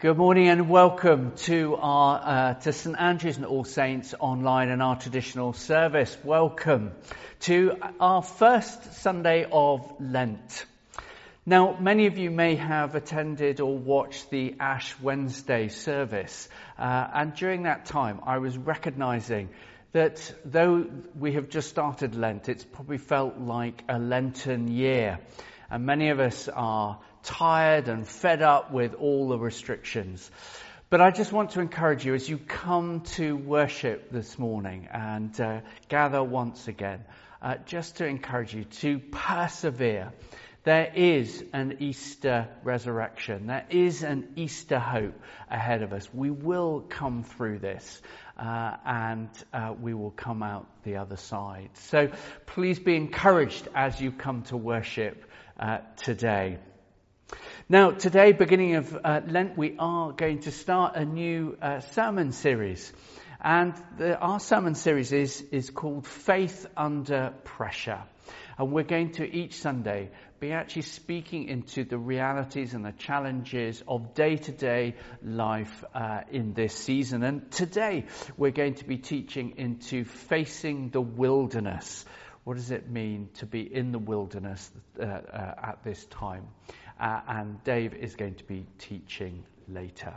Good morning and welcome to our to St Andrew's and All Saints online and our traditional service. Welcome to our first Sunday of Lent. Now, many of you may have attended or watched the Ash Wednesday service, and during that time I was recognising that though we have just started Lent, it's probably felt like a Lenten year, and many of us are tired and fed up with all the restrictions. But I just want to encourage you as you come to worship this morning and gather once again, just to encourage you to persevere. There is an Easter resurrection. There is an Easter hope ahead of us. We will come through this and we will come out the other side. So please be encouraged as you come to worship today. Now, today, beginning of Lent, we are going to start a new sermon series. And our sermon series is called Faith Under Pressure. And we're going to, each Sunday, be actually speaking into the realities and the challenges of day-to-day life in this season. And today, we're going to be teaching into facing the wilderness. What does it mean to be in the wilderness at this time? And Dave is going to be teaching later.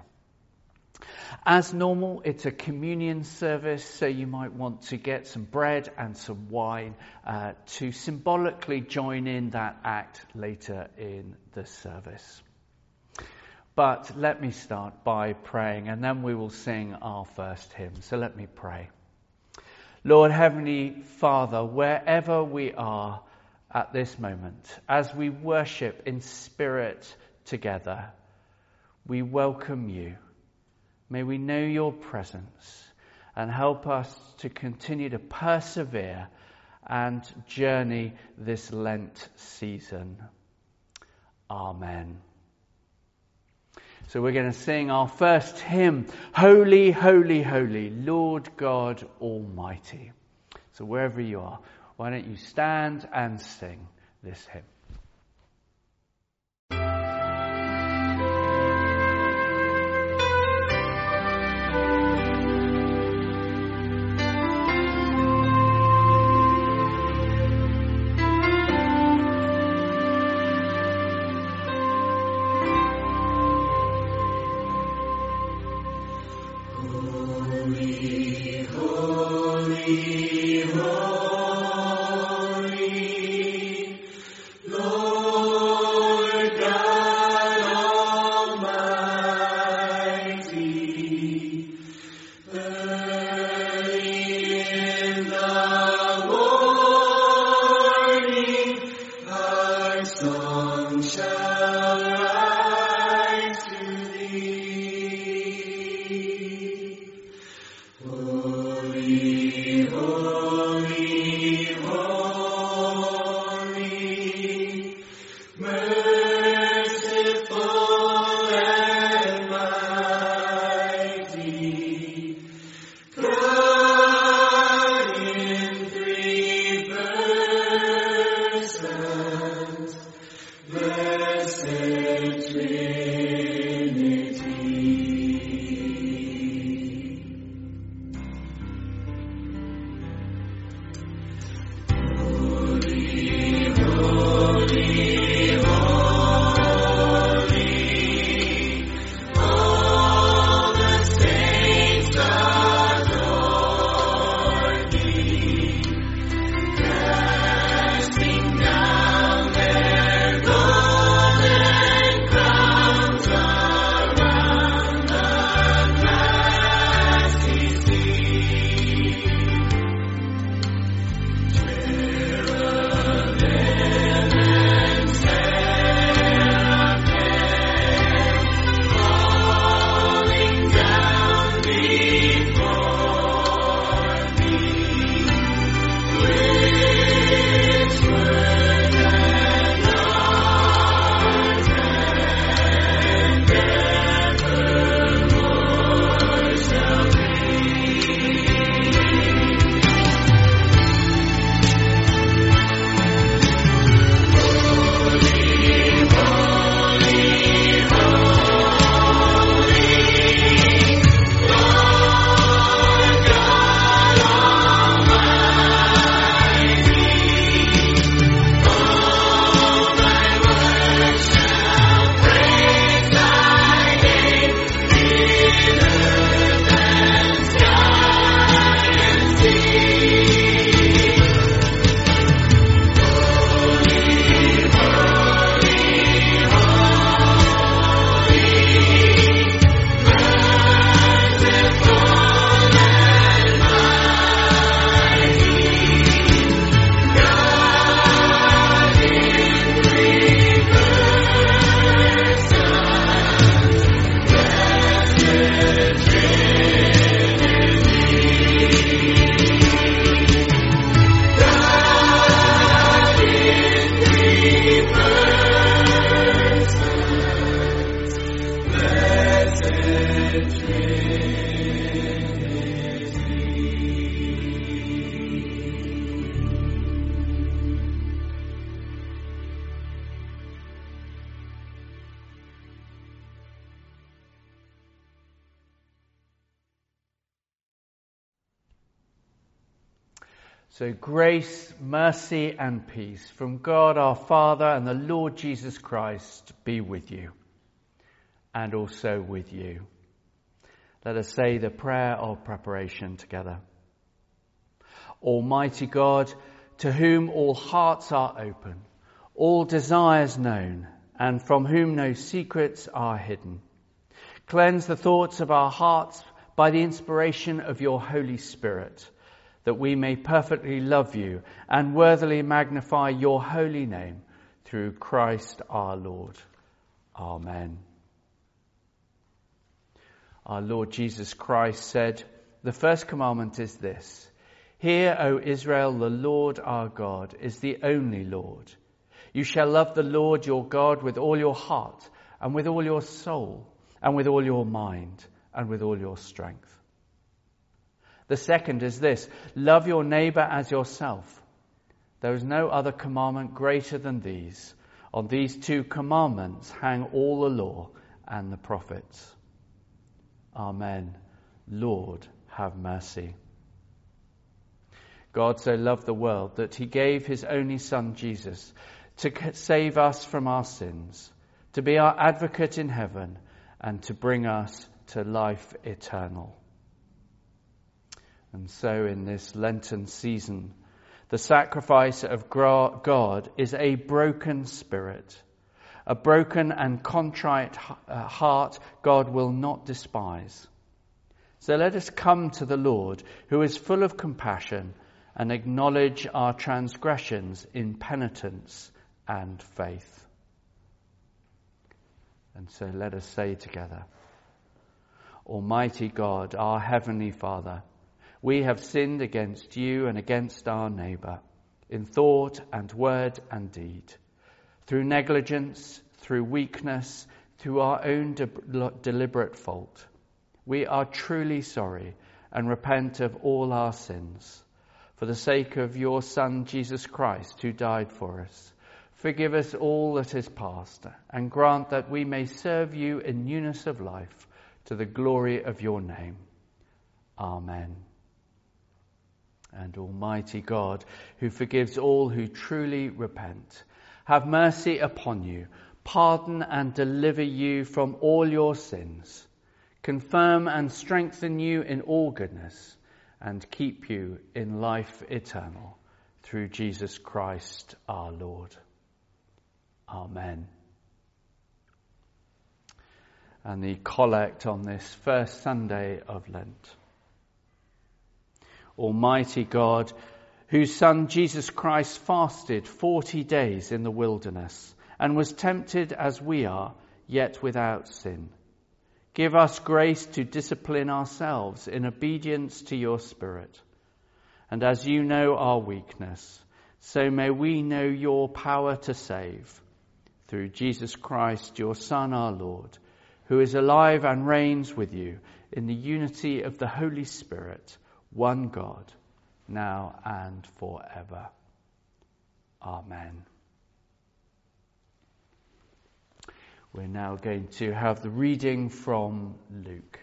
As normal, it's a communion service, so you might want to get some bread and some wine to symbolically join in that act later in the service. But let me start by praying, and then we will sing our first hymn. So let me pray. Lord, Heavenly Father, wherever we are at this moment, as we worship in spirit together, we welcome you. May we know your presence and help us to continue to persevere and journey this Lent season. Amen. So we're going to sing our first hymn, Holy, Holy, Holy, Lord God Almighty. So wherever you are, why don't you stand and sing this hymn? So grace, mercy and peace from God our Father and the Lord Jesus Christ be with you and also with you. Let us say the prayer of preparation together. Almighty God, to whom all hearts are open, all desires known, and from whom no secrets are hidden, cleanse the thoughts of our hearts by the inspiration of your Holy Spirit, that we may perfectly love you and worthily magnify your holy name through Christ our Lord. Amen. Our Lord Jesus Christ said, the first commandment is this: Hear, O Israel, the Lord our God is the only Lord. You shall love the Lord your God with all your heart and with all your soul and with all your mind and with all your strength. The second is this: love your neighbor as yourself. There is no other commandment greater than these. On these two commandments hang all the law and the prophets. Amen. Lord, have mercy. God so loved the world that he gave his only Son, Jesus, to save us from our sins, to be our advocate in heaven, and to bring us to life eternal. And so in this Lenten season, the sacrifice of God is a broken spirit. A broken and contrite heart God will not despise. So let us come to the Lord, who is full of compassion, and acknowledge our transgressions in penitence and faith. And so let us say together, Almighty God, our Heavenly Father, we have sinned against you and against our neighbour, in thought and word and deed, through negligence, through weakness, through our own deliberate fault. We are truly sorry and repent of all our sins. For the sake of your Son, Jesus Christ, who died for us, forgive us all that is past, and grant that we may serve you in newness of life, to the glory of your name. Amen. And Almighty God, who forgives all who truly repent, have mercy upon you, pardon and deliver you from all your sins, confirm and strengthen you in all goodness, and keep you in life eternal, through Jesus Christ our Lord. Amen. And the collect on this first Sunday of Lent. Almighty God, whose Son Jesus Christ fasted 40 days in the wilderness and was tempted as we are, yet without sin, give us grace to discipline ourselves in obedience to your Spirit. And as you know our weakness, so may we know your power to save, through Jesus Christ, your Son, our Lord, who is alive and reigns with you in the unity of the Holy Spirit, one God, now and forever. Amen. We're now going to have the reading from Luke.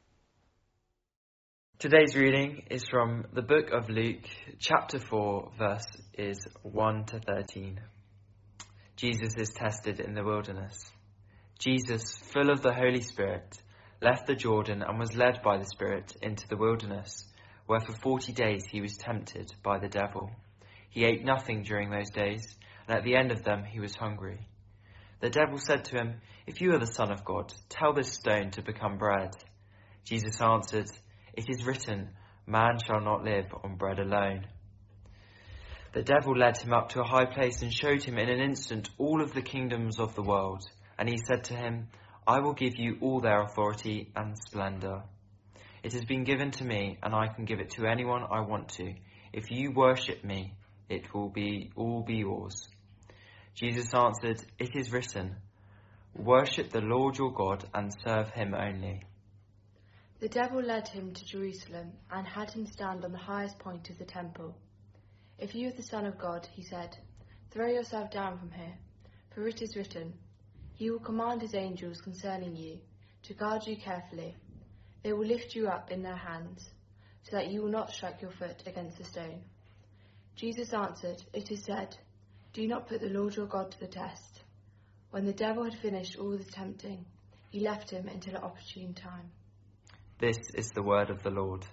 Today's reading is from the book of Luke, chapter 4, verses 1 to 13. Jesus is tested in the wilderness. Jesus, full of the Holy Spirit, left the Jordan and was led by the Spirit into the wilderness, where for 40 days he was tempted by the devil. He ate nothing during those days, and at the end of them he was hungry. The devil said to him, "If you are the Son of God, tell this stone to become bread." Jesus answered, "It is written, man shall not live on bread alone." The devil led him up to a high place and showed him in an instant all of the kingdoms of the world. And he said to him, "I will give you all their authority and splendour. It has been given to me, and I can give it to anyone I want to. If you worship me, it will all be yours." Jesus answered, "It is written, worship the Lord your God and serve him only." The devil led him to Jerusalem and had him stand on the highest point of the temple. "If you are the Son of God," he said, "throw yourself down from here, for it is written, 'He will command his angels concerning you, to guard you carefully. They will lift you up in their hands, so that you will not strike your foot against a stone.'" Jesus answered, "It is said, 'Do not put the Lord your God to the test.'" When the devil had finished all the tempting, he left him until an opportune time. This is the word of the Lord.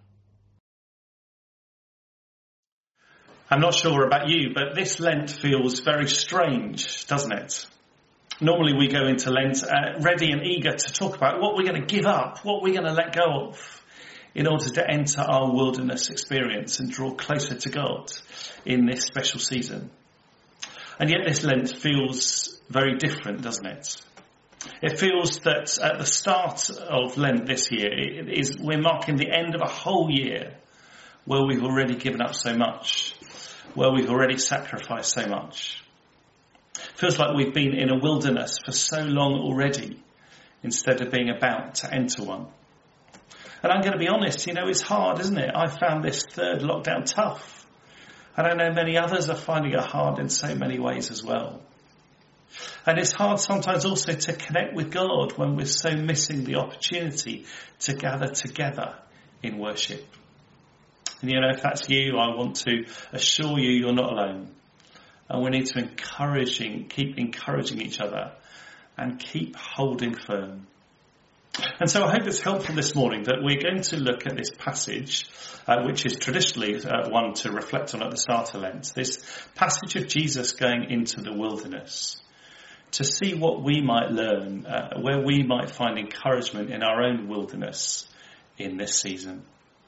I'm not sure about you, but this Lent feels very strange, doesn't it? Normally we go into Lent ready and eager to talk about what we're going to give up, what we're going to let go of in order to enter our wilderness experience and draw closer to God in this special season. And yet this Lent feels very different, doesn't it? It feels that at the start of Lent this year, we're marking the end of a whole year where we've already given up so much, where we've already sacrificed so much. It feels like we've been in a wilderness for so long already, instead of being about to enter one. And I'm going to be honest, it's hard, isn't it? I found this third lockdown tough. And I know many others are finding it hard in so many ways as well. And it's hard sometimes also to connect with God when we're so missing the opportunity to gather together in worship. And if that's you, I want to assure you you're not alone. And we need to keep encouraging each other and keep holding firm. And so I hope it's helpful this morning that we're going to look at this passage, which is traditionally one to reflect on at the start of Lent. This passage of Jesus going into the wilderness, to see what we might learn, where we might find encouragement in our own wilderness in this season.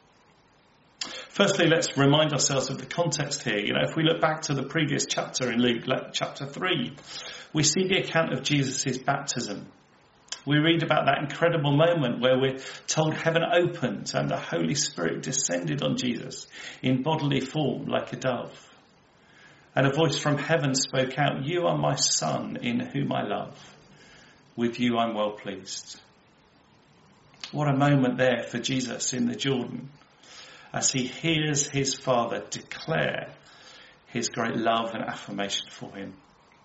Firstly, let's remind ourselves of the context here. If we look back to the previous chapter in Luke, chapter 3, we see the account of Jesus' baptism. We read about that incredible moment where we're told heaven opened and the Holy Spirit descended on Jesus in bodily form like a dove. And a voice from heaven spoke out, "You are my Son, in whom I love. With you I'm well pleased." What a moment there for Jesus in the Jordan, as he hears his Father declare his great love and affirmation for him.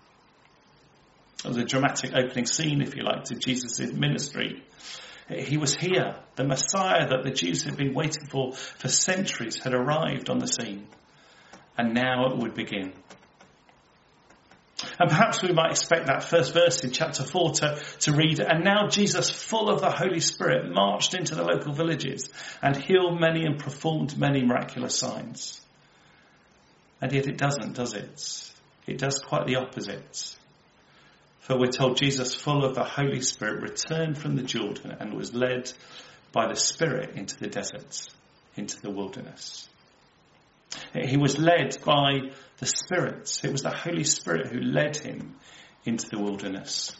It was a dramatic opening scene, if you like, to Jesus' ministry. He was here. The Messiah that the Jews had been waiting for centuries had arrived on the scene. And now it would begin. And perhaps we might expect that first verse in chapter 4 to read, "And now Jesus, full of the Holy Spirit, marched into the local villages and healed many and performed many miraculous signs." And yet it doesn't, does it? It does quite the opposite. For we're told Jesus, full of the Holy Spirit, returned from the Jordan and was led by the Spirit into the desert, into the wilderness. He was led by the Spirit. It was the Holy Spirit who led him into the wilderness.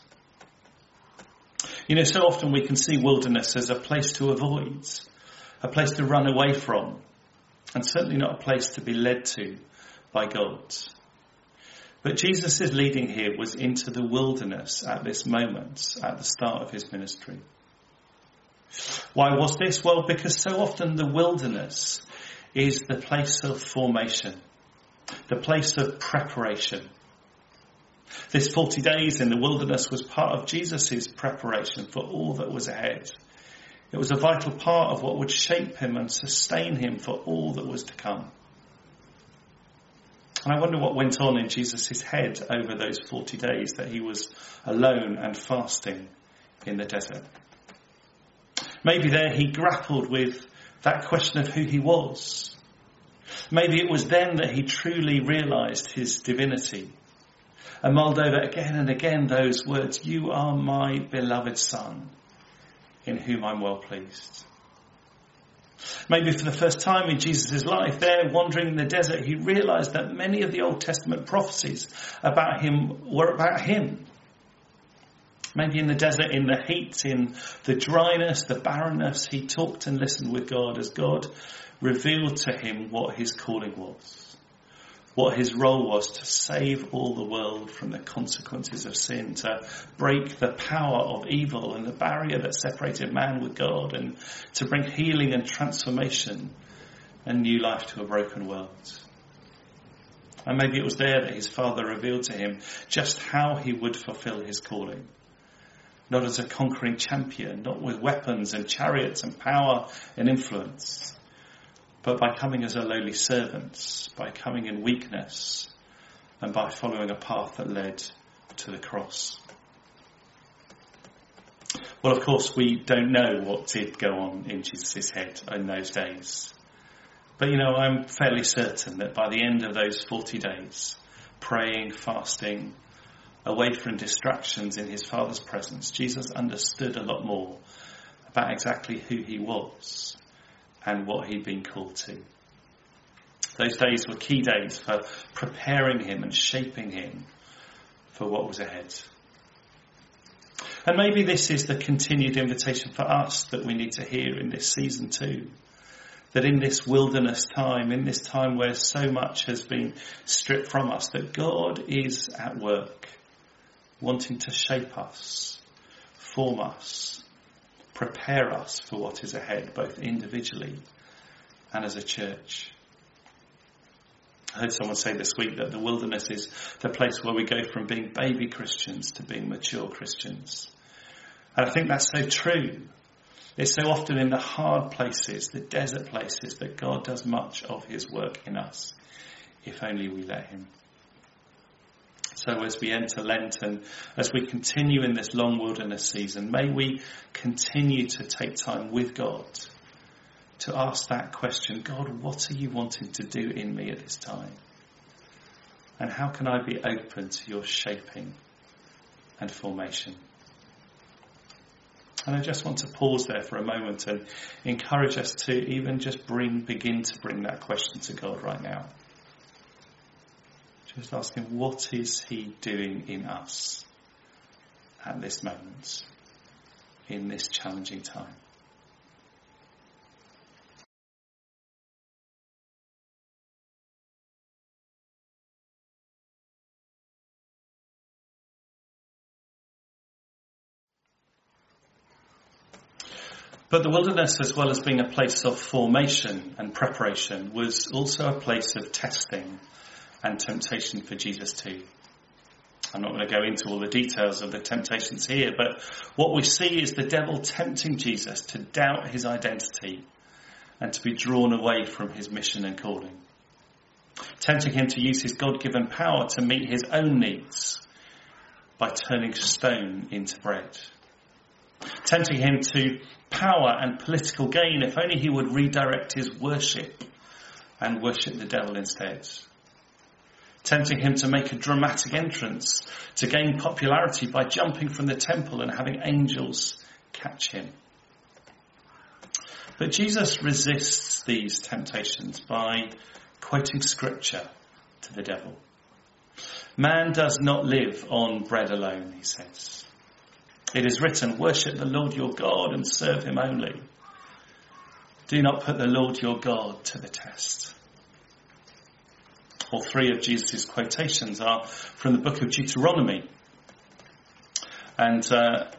So often we can see wilderness as a place to avoid, a place to run away from, and certainly not a place to be led to by God. But Jesus' leading here was into the wilderness at this moment, at the start of his ministry. Why was this? Well, because so often the wilderness is the place of formation, the place of preparation. This 40 days in the wilderness was part of Jesus' preparation for all that was ahead. It was a vital part of what would shape him and sustain him for all that was to come. And I wonder what went on in Jesus' head over those 40 days that he was alone and fasting in the desert. Maybe there he grappled with that question of who he was. Maybe it was then that he truly realised his divinity and mulled over again and again those words, "You are my beloved Son, in whom I'm well pleased." Maybe for the first time in Jesus' life, there wandering in the desert, he realised that many of the Old Testament prophecies about him were about him. Maybe in the desert, in the heat, in the dryness, the barrenness, he talked and listened with God as God revealed to him what his calling was, what his role was to save all the world from the consequences of sin, to break the power of evil and the barrier that separated man with God, and to bring healing and transformation and new life to a broken world. And maybe it was there that his Father revealed to him just how he would fulfill his calling. Not as a conquering champion, not with weapons and chariots and power and influence, but by coming as a lowly servant, by coming in weakness, and by following a path that led to the cross. Well, of course, we don't know what did go on in Jesus' head in those days. But, I'm fairly certain that by the end of those 40 days, praying, fasting, away from distractions in his Father's presence, Jesus understood a lot more about exactly who he was and what he'd been called to. Those days were key days for preparing him and shaping him for what was ahead. And maybe this is the continued invitation for us that we need to hear in this season too. That in this wilderness time, in this time where so much has been stripped from us, that God is at work, wanting to shape us, form us, prepare us for what is ahead, both individually and as a church. I heard someone say this week that the wilderness is the place where we go from being baby Christians to being mature Christians. And I think that's so true. It's so often in the hard places, the desert places, that God does much of his work in us, if only we let him. So as we enter Lent and as we continue in this long wilderness season, may we continue to take time with God to ask that question, God, what are you wanting to do in me at this time? And how can I be open to your shaping and formation? And I just want to pause there for a moment and encourage us to even just begin to bring that question to God right now. Just ask him, what is he doing in us at this moment, in this challenging time? But the wilderness, as well as being a place of formation and preparation, was also a place of testing and temptation for Jesus too. I'm not going to go into all the details of the temptations here, but what we see is the devil tempting Jesus to doubt his identity and to be drawn away from his mission and calling. Tempting him to use his God-given power to meet his own needs by turning stone into bread. Tempting him to power and political gain if only he would redirect his worship and worship the devil instead. Tempting him to make a dramatic entrance to gain popularity by jumping from the temple and having angels catch him. But Jesus resists these temptations by quoting scripture to the devil. Man does not live on bread alone, he says. It is written, worship the Lord your God and serve him only. Do not put the Lord your God to the test. All three of Jesus' quotations are from the book of Deuteronomy. And they're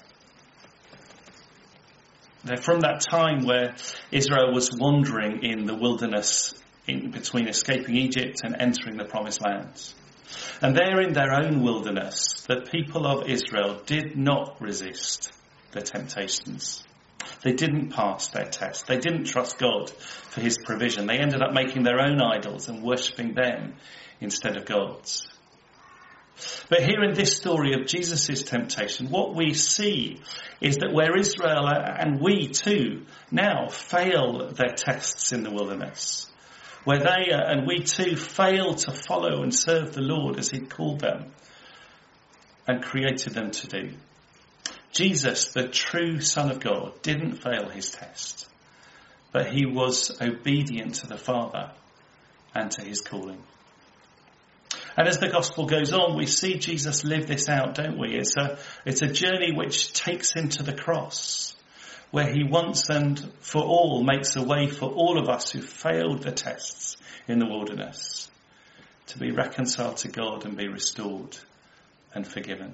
from that time where Israel was wandering in the wilderness in between escaping Egypt and entering the promised land. And there in their own wilderness, the people of Israel did not resist the temptations. They didn't pass their test. They didn't trust God for his provision. They ended up making their own idols and worshipping them instead of God's. But here in this story of Jesus' temptation, what we see is that where Israel and we too now fail their tests in the wilderness, where they and we too fail to follow and serve the Lord as he called them and created them to do, Jesus, the true Son of God, didn't fail his test, but he was obedient to the Father and to his calling. And as the gospel goes on, we see Jesus live this out, don't we? It's a journey which takes him to the cross, where he once and for all makes a way for all of us who failed the tests in the wilderness to be reconciled to God and be restored and forgiven.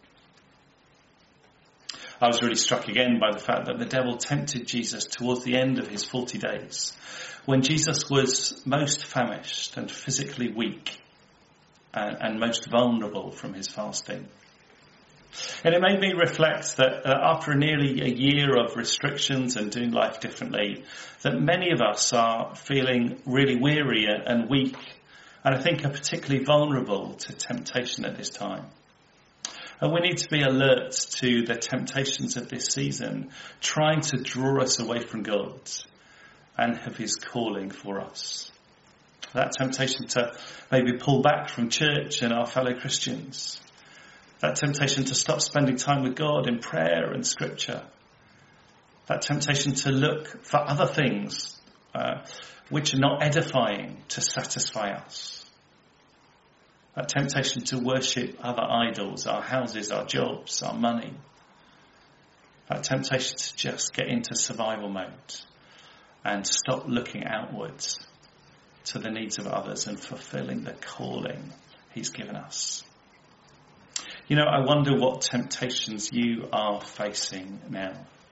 I was really struck again by the fact that the devil tempted Jesus towards the end of his 40 days, when Jesus was most famished and physically weak and most vulnerable from his fasting. And it made me reflect that after nearly a year of restrictions and doing life differently, that many of us are feeling really weary and weak, and I think are particularly vulnerable to temptation at this time. And we need to be alert to the temptations of this season, trying to draw us away from God and of his calling for us. That temptation to maybe pull back from church and our fellow Christians. That temptation to stop spending time with God in prayer and scripture. That temptation to look for other things which are not edifying to satisfy us. That temptation to worship other idols, our houses, our jobs, our money. That temptation to just get into survival mode and stop looking outwards to the needs of others and fulfilling the calling he's given us. You know, I wonder what temptations you are facing now.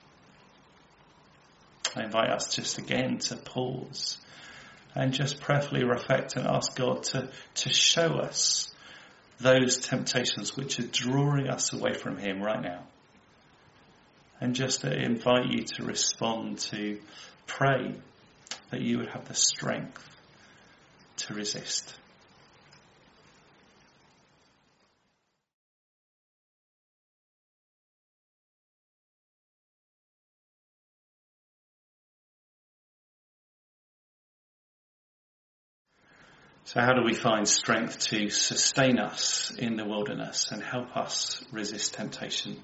I invite us just again to pause and just prayerfully reflect and ask God to show us those temptations which are drawing us away from him right now. And just to invite you to respond, to pray that you would have the strength to resist. So how do we find strength to sustain us in the wilderness and help us resist temptation?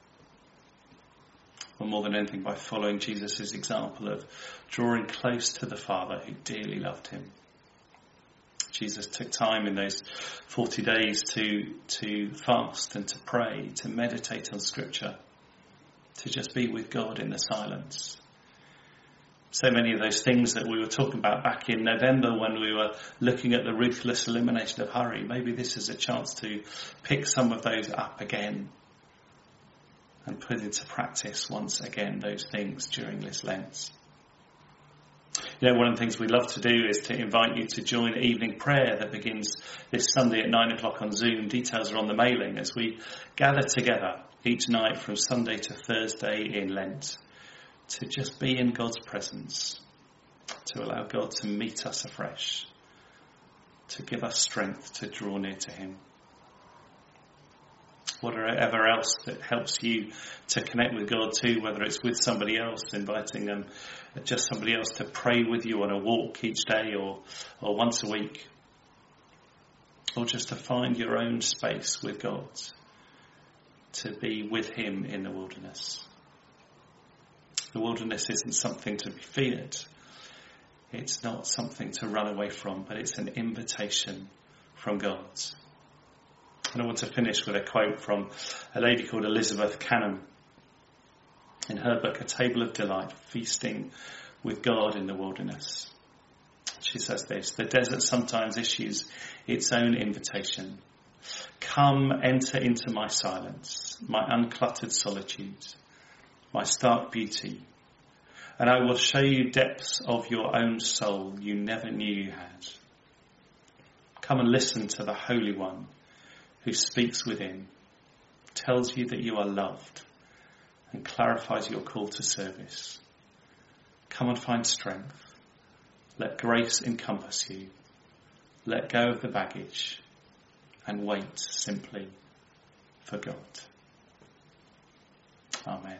Well, more than anything, by following Jesus' example of drawing close to the Father who dearly loved him. Jesus took time in those 40 days to fast and to pray, to meditate on Scripture, to just be with God in the silence. So many of those things that we were talking about back in November when we were looking at the ruthless elimination of hurry, maybe this is a chance to pick some of those up again and put into practice once again those things during this Lent. You know, one of the things we love to do is to invite you to join evening prayer that begins this Sunday at 9 o'clock on Zoom. Details are on the mailing as we gather together each night from Sunday to Thursday in Lent to just be in God's presence, to allow God to meet us afresh, to give us strength to draw near to him. Whatever else that helps you to connect with God too, whether it's with somebody else, inviting them, just somebody else to pray with you on a walk each day or once a week, or just to find your own space with God, to be with him in the wilderness. The wilderness isn't something to be feared. It's not something to run away from, but it's an invitation from God. And I want to finish with a quote from a lady called Elizabeth Canham. In her book, A Table of Delight, Feasting with God in the Wilderness. She says this: the desert sometimes issues its own invitation. Come, enter into my silence, my uncluttered solitude, my stark beauty, and I will show you depths of your own soul you never knew you had. Come and listen to the Holy One who speaks within, tells you that you are loved, and clarifies your call to service. Come and find strength. Let grace encompass you. Let go of the baggage and wait simply for God. Amen.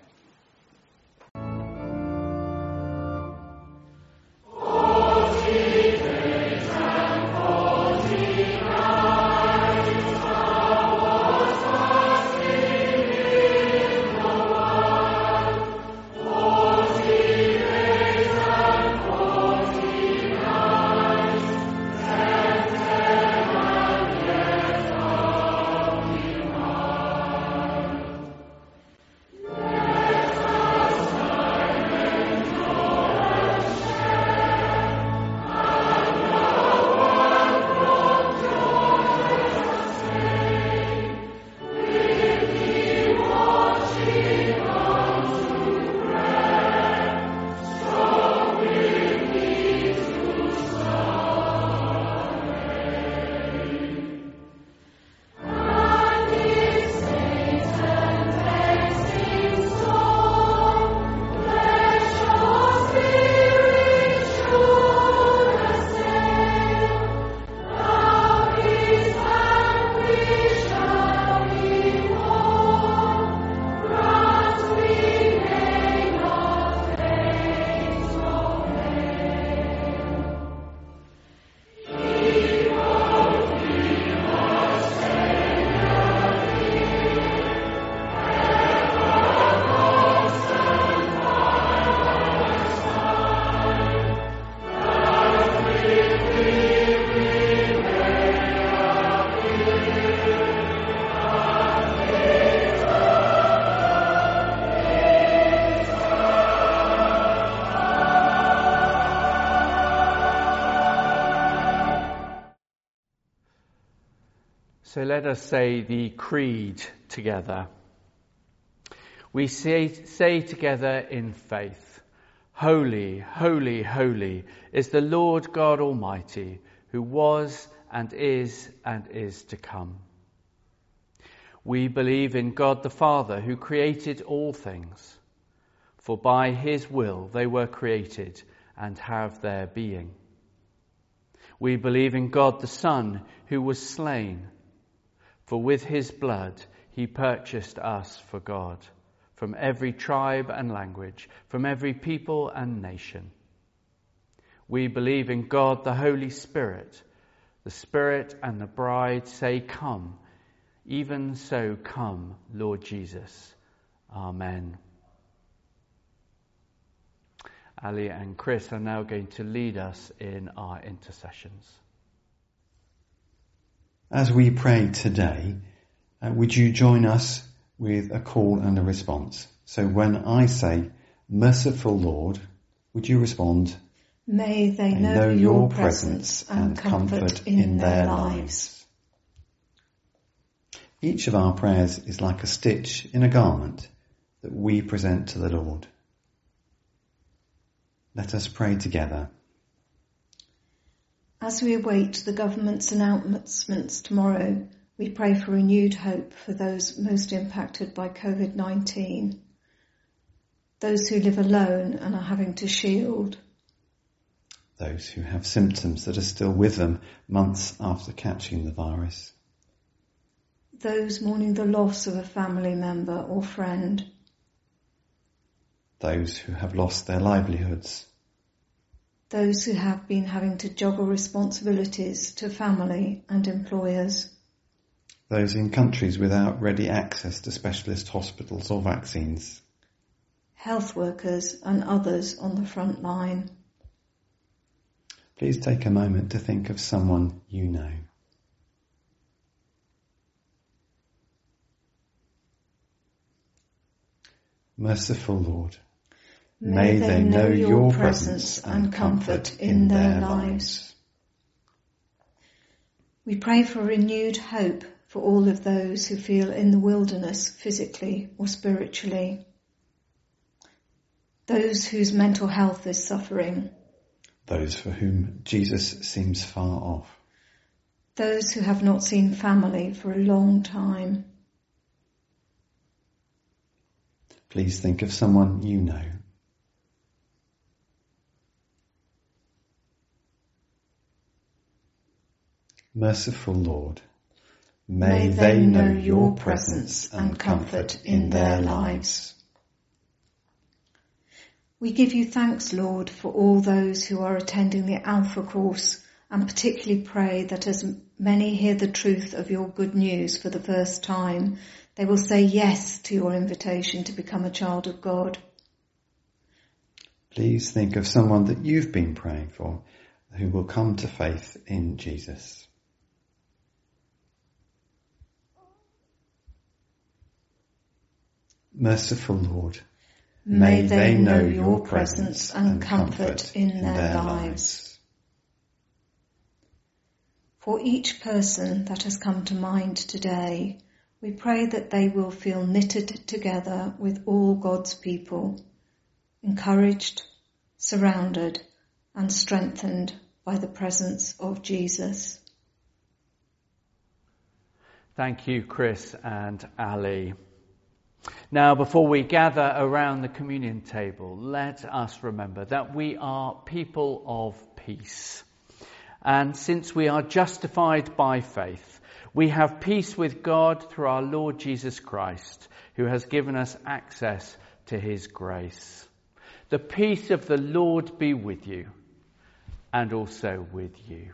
So let us say the creed together. We say together in faith, Holy, holy, holy is the Lord God Almighty, who was and is to come. We believe in God the Father, who created all things, for by his will they were created and have their being. We believe in God the Son, who was slain, for with his blood he purchased us for God, from every tribe and language, from every people and nation. We believe in God the Holy Spirit. The Spirit and the bride say, Come. Even so, come, Lord Jesus. Amen. Ali and Chris are now going to lead us in our intercessions. As we pray today, would you join us with a call and a response? So when I say, Merciful Lord, would you respond, May they know your presence and comfort in their lives. Each of our prayers is like a stitch in a garment that we present to the Lord. Let us pray together. As we await the government's announcements tomorrow, we pray for renewed hope for those most impacted by COVID-19, those who live alone and are having to shield, those who have symptoms that are still with them months after catching the virus, those mourning the loss of a family member or friend, those who have lost their livelihoods, those who have been having to juggle responsibilities to family and employers, those in countries without ready access to specialist hospitals or vaccines, health workers and others on the front line. Please take a moment to think of someone you know. Merciful Lord, may they know your presence and comfort in their lives. We pray for renewed hope for all of those who feel in the wilderness physically or spiritually, those whose mental health is suffering, those for whom Jesus seems far off, those who have not seen family for a long time. Please think of someone you know. Merciful Lord, may they know your presence and comfort in their lives. We give you thanks, Lord, for all those who are attending the Alpha course, and particularly pray that as many hear the truth of your good news for the first time, they will say yes to your invitation to become a child of God. Please think of someone that you've been praying for who will come to faith in Jesus. Merciful Lord, may they know your presence and comfort in their lives. For each person that has come to mind today, we pray that they will feel knitted together with all God's people, encouraged, surrounded, and strengthened by the presence of Jesus. Thank you, Chris and Ali. Now, before we gather around the communion table, let us remember that we are people of peace. And since we are justified by faith, we have peace with God through our Lord Jesus Christ, who has given us access to his grace. The peace of the Lord be with you, and also with you.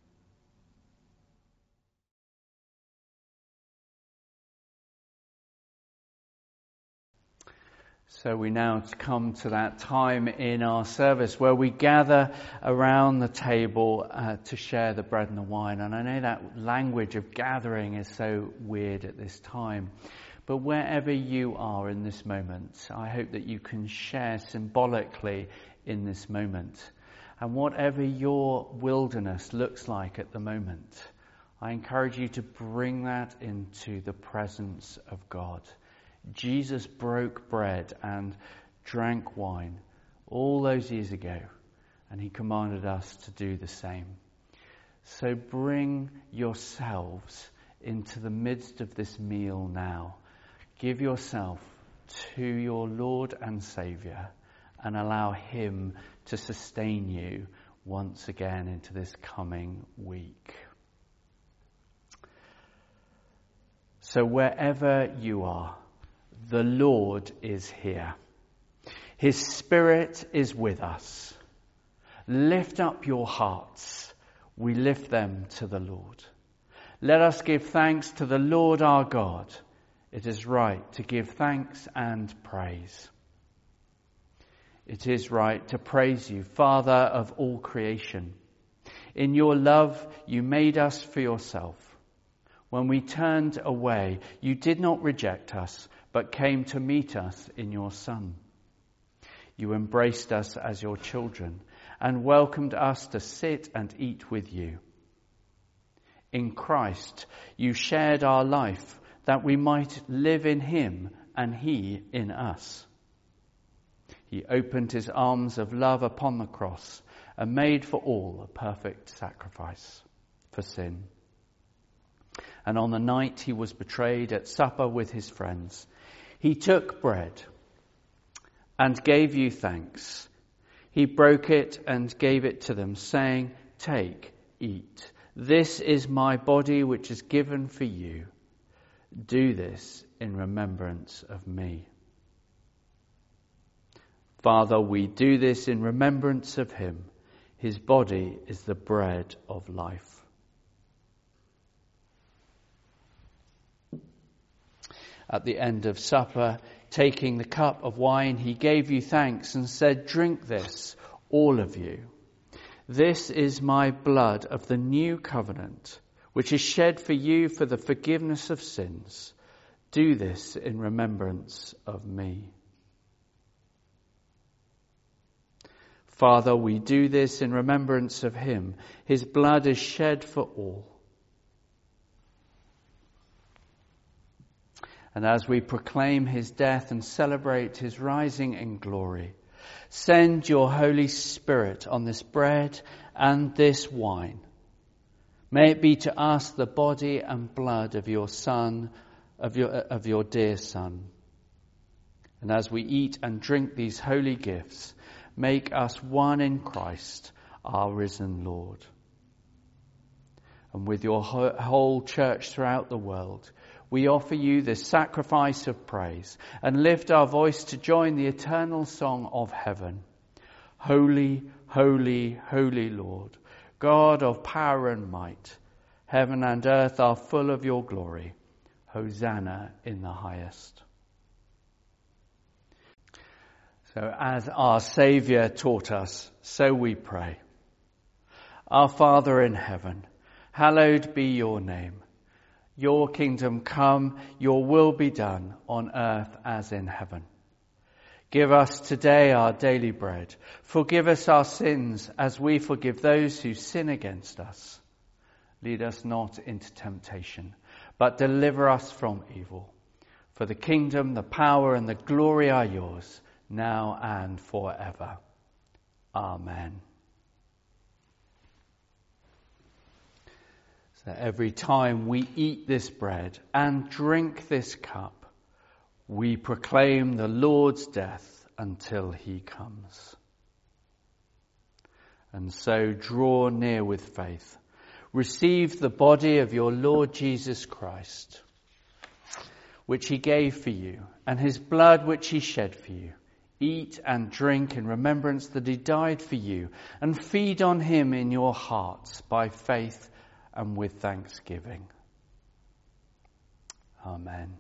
So we now come to that time in our service where we gather around the table to share the bread and the wine. And I know that language of gathering is so weird at this time. But wherever you are in this moment, I hope that you can share symbolically in this moment. And whatever your wilderness looks like at the moment, I encourage you to bring that into the presence of God. Jesus broke bread and drank wine all those years ago, and he commanded us to do the same. So bring yourselves into the midst of this meal now. Give yourself to your Lord and Saviour and allow him to sustain you once again into this coming week. So wherever you are, the Lord is here. His Spirit is with us. Lift up your hearts. We lift them to the Lord. Let us give thanks to the Lord our God. It is right to give thanks and praise. It is right to praise you, Father of all creation. In your love, you made us for yourself. When we turned away, you did not reject us, but came to meet us in your Son. You embraced us as your children and welcomed us to sit and eat with you. In Christ, you shared our life that we might live in him and he in us. He opened his arms of love upon the cross and made for all a perfect sacrifice for sin. And on the night he was betrayed at supper with his friends, he took bread and gave you thanks. He broke it and gave it to them, saying, "Take, eat. This is my body which is given for you. Do this in remembrance of me." Father, we do this in remembrance of him. His body is the bread of life. At the end of supper, taking the cup of wine, he gave you thanks and said, "Drink this, all of you. This is my blood of the new covenant, which is shed for you for the forgiveness of sins. Do this in remembrance of me." Father, we do this in remembrance of him. His blood is shed for all. And as we proclaim his death and celebrate his rising in glory, send your Holy Spirit on this bread and this wine. May it be to us the body and blood of your Son, of your dear Son. And as we eat and drink these holy gifts, make us one in Christ, our risen Lord. And with your whole church throughout the world, we offer you this sacrifice of praise and lift our voice to join the eternal song of heaven. Holy, holy, holy Lord, God of power and might, heaven and earth are full of your glory. Hosanna in the highest. So as our Saviour taught us, so we pray. Our Father in heaven, hallowed be your name. Your kingdom come, your will be done on earth as in heaven. Give us today our daily bread. Forgive us our sins as we forgive those who sin against us. Lead us not into temptation, but deliver us from evil. For the kingdom, the power and the glory are yours, now and forever. Amen. So every time we eat this bread and drink this cup, we proclaim the Lord's death until he comes. And so draw near with faith. Receive the body of your Lord Jesus Christ, which he gave for you, and his blood which he shed for you. Eat and drink in remembrance that he died for you, and feed on him in your hearts by faith and with thanksgiving. Amen.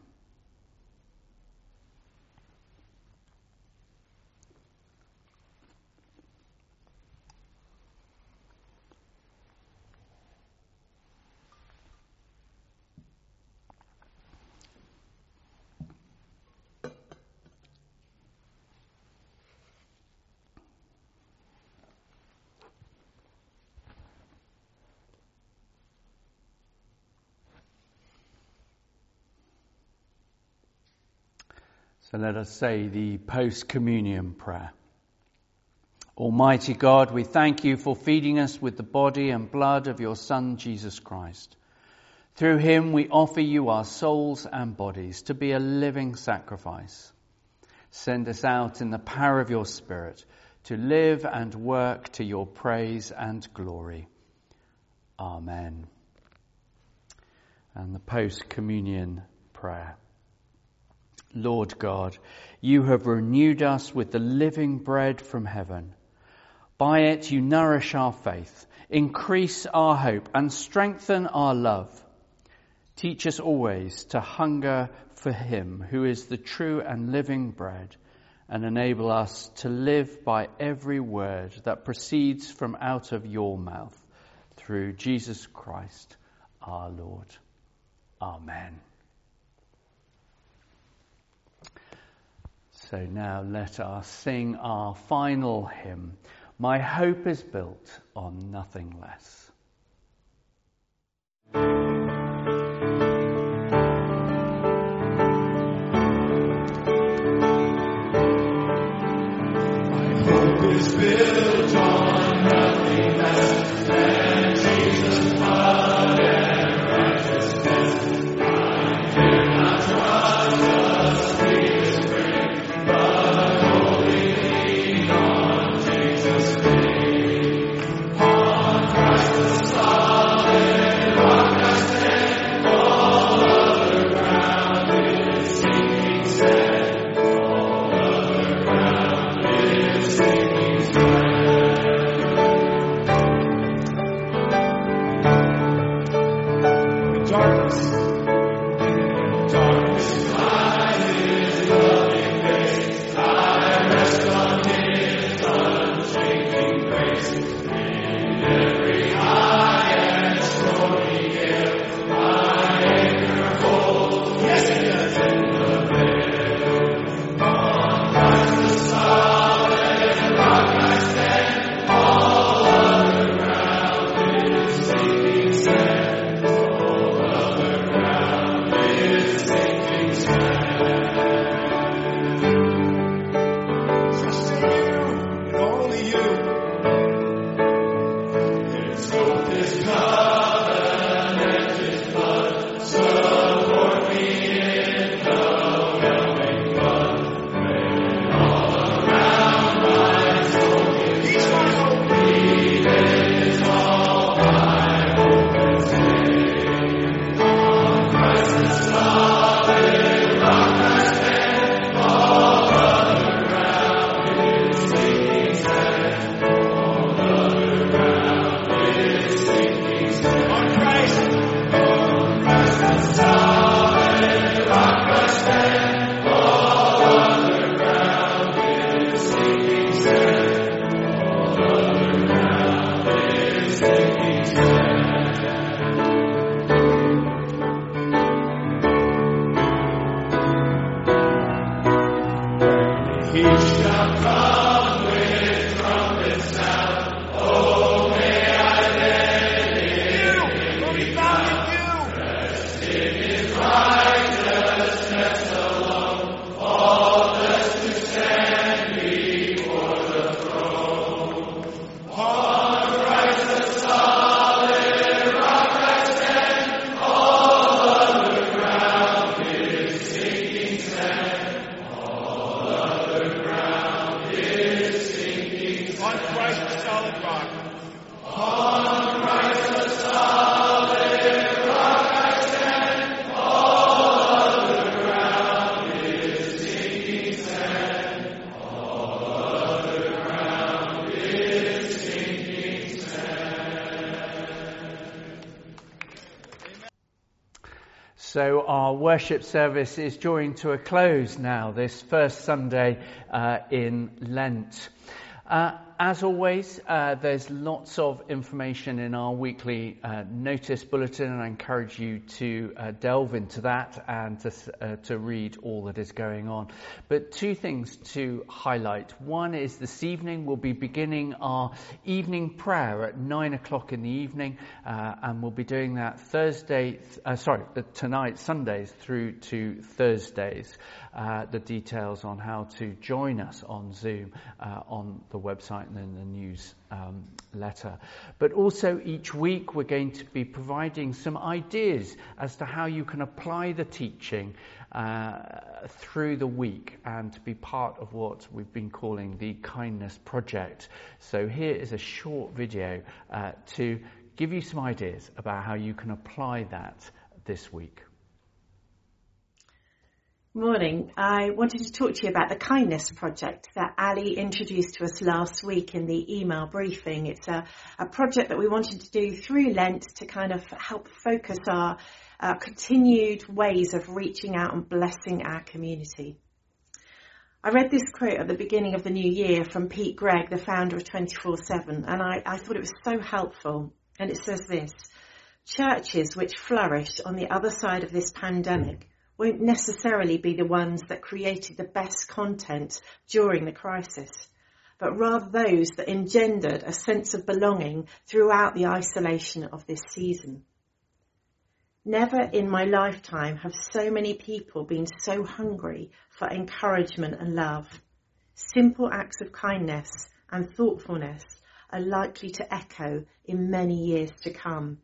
So let us say the post-communion prayer. Almighty God, we thank you for feeding us with the body and blood of your Son, Jesus Christ. Through him we offer you our souls and bodies to be a living sacrifice. Send us out in the power of your Spirit to live and work to your praise and glory. Amen. And the post-communion prayer. Lord God, you have renewed us with the living bread from heaven. By it you nourish our faith, increase our hope, and strengthen our love. Teach us always to hunger for him who is the true and living bread, and enable us to live by every word that proceeds from out of your mouth, through Jesus Christ our Lord. Amen. So now let us sing our final hymn, My Hope is Built on Nothing Less. My hope is built on nothing less than Jesus' blood and righteousness. I dare not trust the sweetest frame, but wholly lean on Jesus' name. On Christ the solid rock I stand, all other ground is sinking sand, all other ground is sinking sand. Darkness, light is loving face. I rest on his unchanging grace. In every high and stormy gale, my anchor holds. Yes, it does. In the veil. On Christ the solid rock I stand. All other ground is sinking sand. All other ground is sinking sand. Trust in you, and only you. His hope, his covenant, his blood, support me in the whelming flood. When all around my soul he's my hope, he is all my hope and stay. On Christ the solid rock I stand, all other ground is sinking sand, all other ground is sinking sand. On Christ the solid rock I stand, all other ground is sinking sand, all other ground is sinking sand. He shall come with trumpet sound. Oh, may I then in him be found. Rest in his righteousness alone. Faultless to stand before the throne. On Christ the solid rock I stand. All other ground is sinking sand. All other ground is sinking sand. On Christ the solid rock. On Christ the solid rock I stand. All other ground is sinking sand. All other ground is sinking sand. So our worship service is drawing to a close now, this first Sunday in Lent. As always, there's lots of information in our weekly notice bulletin, and I encourage you to delve into that and to read all that is going on. But two things to highlight. One is this evening we'll be beginning our evening prayer at 9 o'clock in the evening, and we'll be doing that tonight, Sundays through to Thursdays. The details on how to join us on Zoom on the website and in the news letter. But also each week we're going to be providing some ideas as to how you can apply the teaching through the week and to be part of what we've been calling the Kindness Project. So here is a short video to give you some ideas about how you can apply that this week. Morning. I wanted to talk to you about the Kindness Project that Ali introduced to us last week in the email briefing. It's a project that we wanted to do through Lent to kind of help focus our continued ways of reaching out and blessing our community. I read this quote at the beginning of the new year from Pete Greig, the founder of 24/7, and I thought it was so helpful. And it says this: churches which flourish on the other side of this pandemic won't necessarily be the ones that created the best content during the crisis, but rather those that engendered a sense of belonging throughout the isolation of this season. Never in my lifetime have so many people been so hungry for encouragement and love. Simple acts of kindness and thoughtfulness are likely to echo in many years to come.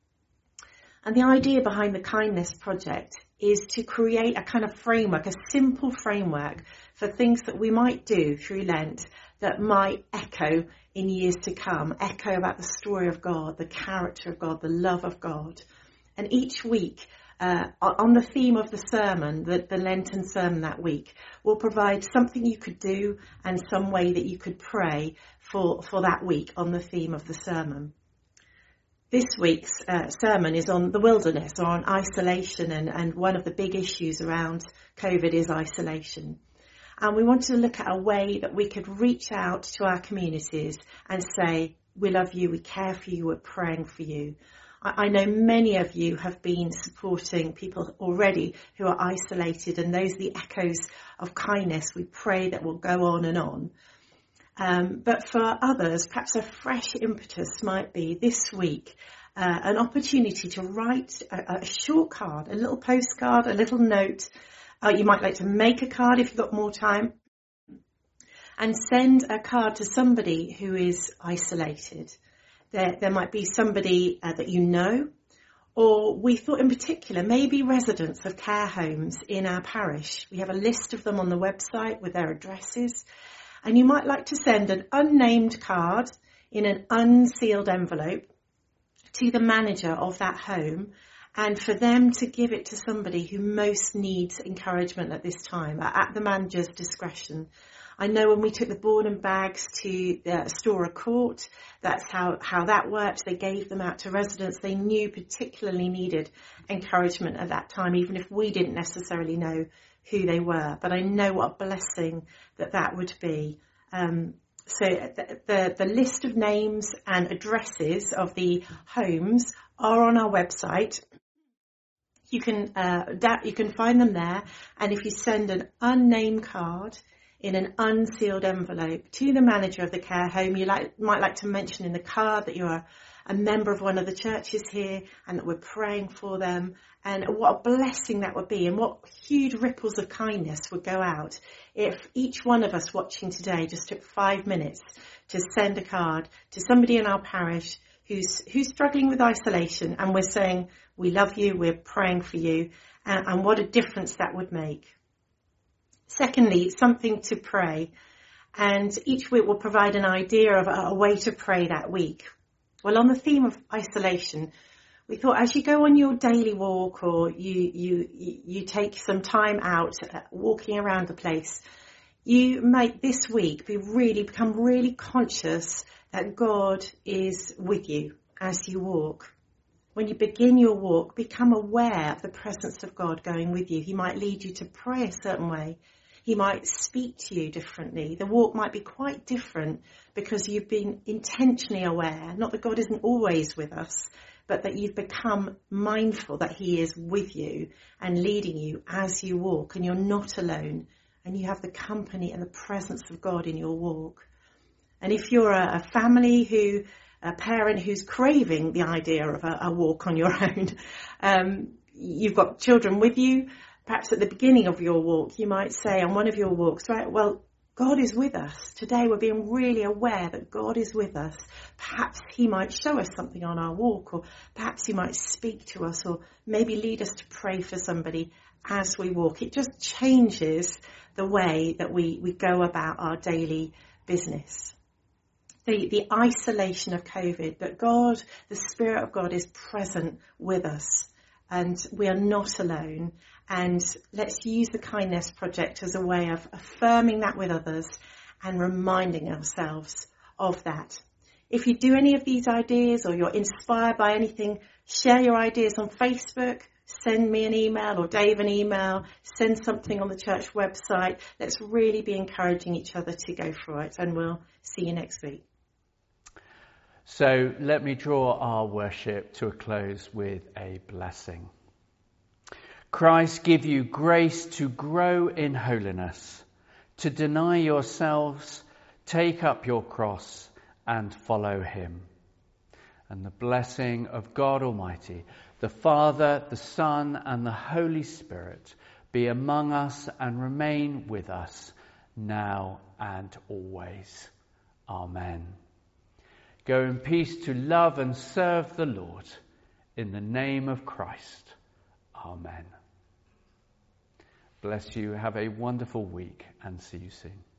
And the idea behind the Kindness Project is to create a kind of framework, a simple framework for things that we might do through Lent that might echo in years to come, echo about the story of God, the character of God, the love of God. And each week, on the theme of the sermon, the Lenten sermon that week, will provide something you could do and some way that you could pray for that week on the theme of the sermon. This week's sermon is on the wilderness, or on isolation, and one of the big issues around COVID is isolation. And we wanted to look at a way that we could reach out to our communities and say, we love you, we care for you, we're praying for you. I know many of you have been supporting people already who are isolated, and those are the echoes of kindness we pray that will go on and on. But for others, perhaps a fresh impetus might be this week an opportunity to write a short card, a little postcard, a little note. You might like to make a card if you've got more time, and send a card to somebody who is isolated. There might be somebody that you know, or we thought in particular maybe residents of care homes in our parish. We have a list of them on the website with their addresses. And you might like to send an unnamed card in an unsealed envelope to the manager of that home, and for them to give it to somebody who most needs encouragement at this time, at the manager's discretion. I know when we took the Born bags to Stora Court, that's how that worked. They gave them out to residents they knew particularly needed encouragement at that time, even if we didn't necessarily know who they were. But I know what a blessing that would be. So the list of names and addresses of the homes are on our website. You can find them there, and if you send an unnamed card in an unsealed envelope to the manager of the care home, you might like to mention in the card that you're a member of one of the churches here and that we're praying for them, and what a blessing that would be, and what huge ripples of kindness would go out if each one of us watching today just took 5 minutes to send a card to somebody in our parish who's struggling with isolation, and we're saying we love you, we're praying for you, and what a difference that would make. Secondly, something to pray, and each week we'll provide an idea of a way to pray that week. Well, on the theme of isolation, we thought as you go on your daily walk, or you take some time out walking around the place, you might this week become really conscious that God is with you as you walk. When you begin your walk, become aware of the presence of God going with you. He might lead you to pray a certain way. He might speak to you differently. The walk might be quite different because you've been intentionally aware, not that God isn't always with us, but that you've become mindful that he is with you and leading you as you walk, and you're not alone, and you have the company and the presence of God in your walk. And if you're a parent who's craving the idea of a walk on your own, you've got children with you, perhaps at the beginning of your walk, you might say on one of your walks, right, well, God is with us. Today we're being really aware that God is with us. Perhaps he might show us something on our walk, or perhaps he might speak to us, or maybe lead us to pray for somebody as we walk. It just changes the way that we go about our daily business. The isolation of COVID, that God, the Spirit of God, is present with us and we are not alone. And let's use the Kindness Project as a way of affirming that with others and reminding ourselves of that. If you do any of these ideas or you're inspired by anything, share your ideas on Facebook, send me an email or Dave an email, send something on the church website. Let's really be encouraging each other to go for it, and we'll see you next week. So let me draw our worship to a close with a blessing. Christ give you grace to grow in holiness, to deny yourselves, take up your cross and follow him. And the blessing of God Almighty, the Father, the Son and the Holy Spirit be among us and remain with us now and always. Amen. Go in peace to love and serve the Lord. In the name of Christ. Amen. Bless you. Have a wonderful week and see you soon.